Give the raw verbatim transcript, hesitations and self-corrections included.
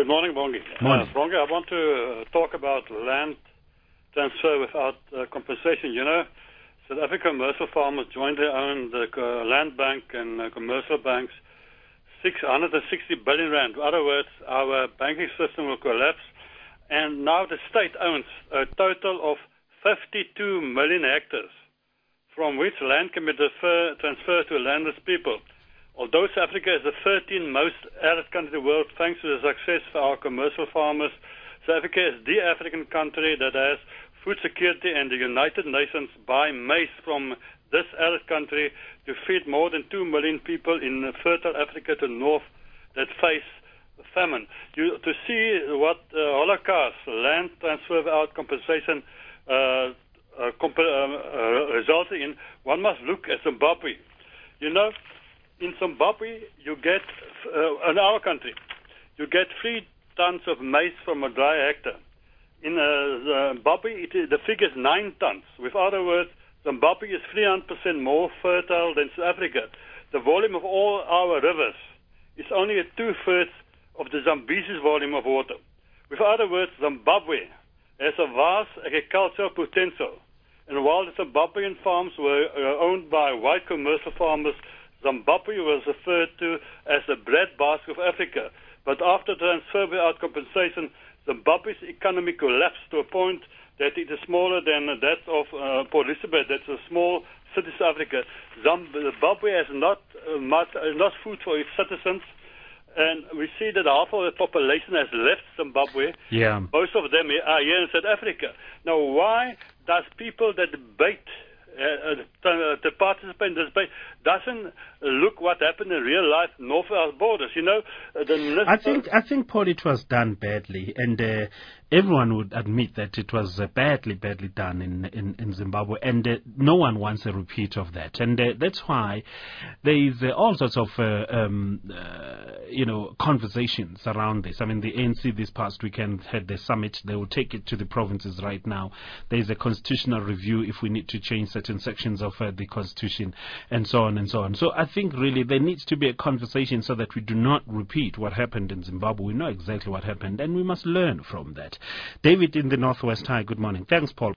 morning, Bongi. Morning. Uh, Bongi, I want to uh, talk about land transfer without uh, compensation. You know, South African commercial farmers jointly own the uh, land bank and uh, commercial banks, six hundred sixty billion rand. In other words, our banking system will collapse. And now the state owns a total of fifty-two million hectares, from which land can be defer, transferred to landless people. Although South Africa is the thirteenth most arid country in the world, thanks to the success of our commercial farmers, South Africa is the African country that has food security, and the United Nations buy maize from this arid country to feed more than two million people in fertile Africa to the north that face famine. You, to see what uh, Holocaust, land transfer without compensation, uh, uh, comp- uh, uh, resulted in, one must look at Zimbabwe. You know, in Zimbabwe, you get, uh, in our country, you get three tons of maize from a dry hectare. In uh, Zimbabwe, it is, the figure is nine tons. With other words, Zimbabwe is three hundred percent more fertile than South Africa. The volume of all our rivers is only a two-thirds of the Zambese's volume of water. With other words, Zimbabwe has a vast agricultural potential. And while the Zimbabwean farms were uh, owned by white commercial farmers, Zimbabwe was referred to as the breadbasket of Africa. But after transfer without compensation, Zimbabwe's economy collapsed to a point that it is smaller than that of uh, Port Elizabeth. That's a small city in Africa. Zimbabwe has not uh, much, uh, not food for its citizens, and we see that half of the population has left Zimbabwe. Yeah. Most of them are here in South Africa. Now, why does people that debate, uh, uh, to participate in this debate, doesn't look what happened in real life north of our borders? You know, uh, the I think I think, Paul, it was done badly, and uh, everyone would admit that it was uh, badly, badly done in in, in Zimbabwe, and uh, no one wants a repeat of that, and uh, that's why there is uh, all sorts of uh, um, uh, you know conversations around this. I mean, the A N C this past weekend had the summit. They will take it to the provinces right now. There is a constitutional review if we need to change certain sections of uh, the constitution, and so on and so on. So I think really there needs to be a conversation so that we do not repeat what happened in Zimbabwe. We know exactly what happened, and we must learn from that. David in the Northwest. Hi, good morning. Thanks, Paul.